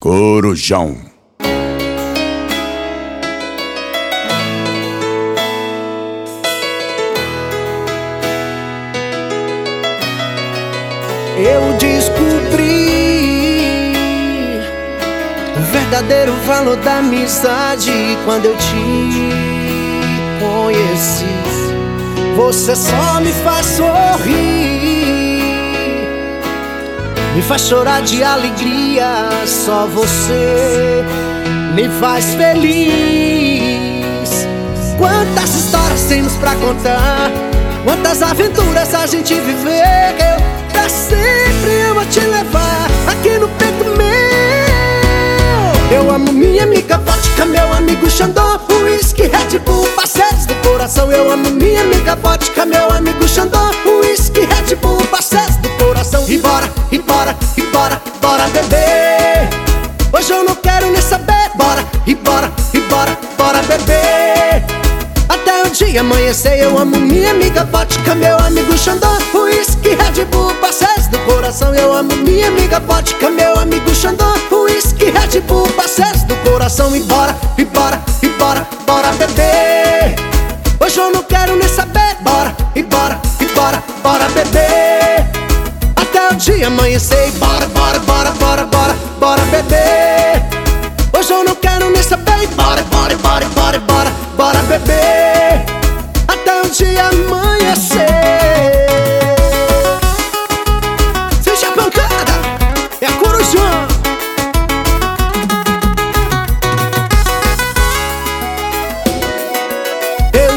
Corujão. Eu descobri o verdadeiro valor da amizade quando eu te conheci. Você só me faz sorrir, me faz chorar de alegria. Só você me faz feliz. Quantas histórias temos pra contar, quantas aventuras a gente viveu. Pra sempre eu vou te levar aqui no peito meu. Eu amo minha amiga vodka, meu amigo Xandó, uísque, Red Bull, parceiros do coração. Eu amo minha amiga vodka, meu amigo Xandó, uísque, Red Bull, parceiros do coração. E bora, e bora, e bora, bora beber. Hoje eu não quero nem saber. Bora, e bora, e bora, bora beber até o dia amanhecer. Eu amo minha amiga vodka, meu amigo Xandó, uísque, Red Bull, parceiros do coração. Eu amo minha amiga vodka, meu amigo Xandó, uísque, Red Bull, parceiros do coração. E bora, e bora, e bora, bora beber. Hoje eu não quero nem saber. Bora, e bora, e bora, bora beber até o dia amanhecer. E bora, bora, bora, bora, bora, bora beber. Hoje eu não quero nem saber. Bora, bora, bora, bora, bora, bora beber até o dia amanhecer. Seja a pancada, é a Corujão. Eu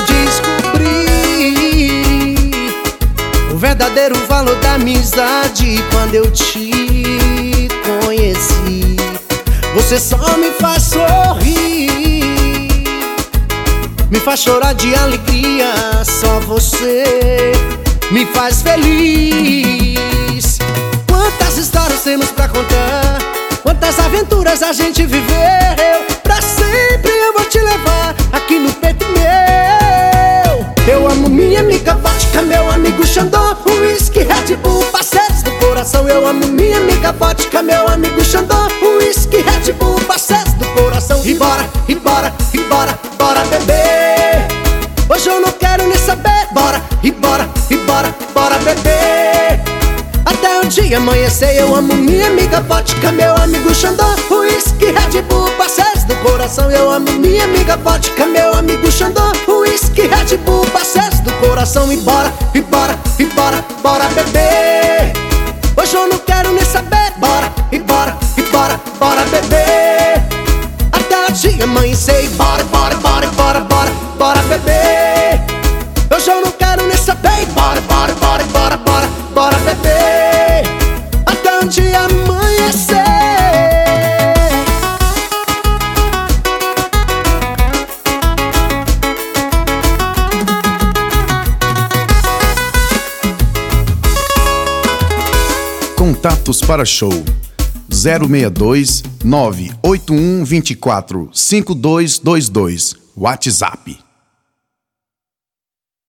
descobri o verdadeiro valor da amizade quando eu te conheci. Você só me faz sorrir, me faz chorar de alegria. Só você me faz feliz. Quantas histórias temos pra contar, quantas aventuras a gente viveu. Pra sempre eu vou te levar aqui no peito meu. Eu amo minha amiga vodka, meu amigo Xandó, uísque, Red Bull, parceiros do coração. Eu amo minha amiga vodka, meu amigo Xandó, uísque, Red Bull, parceiros do coração. E bora, e bora, e bora, bora beber. Hoje eu não quero nem saber. Bora, e bora, e bora, bora beber até o dia amanhecer. Eu amo minha amiga vodka, meu amigo Xandó, uísque, Red Bull, parceiros do coração. Eu amo minha amiga vodka, meu amigo Xandó, uísque, Red Bull, parceiros do coração. E bora, e bora, e bora, bora beber. Hoje eu não quero nem saber. Bora, e bora, e bora, bora beber até o dia amanhecer. E bora, bora, bora, bora, bora, bora beber. Hoje eu não quero nem saber. Bora, bora, bora, bora, bora, bora beber até o dia amanhecer. Contatos para show 062 981 24 5222. WhatsApp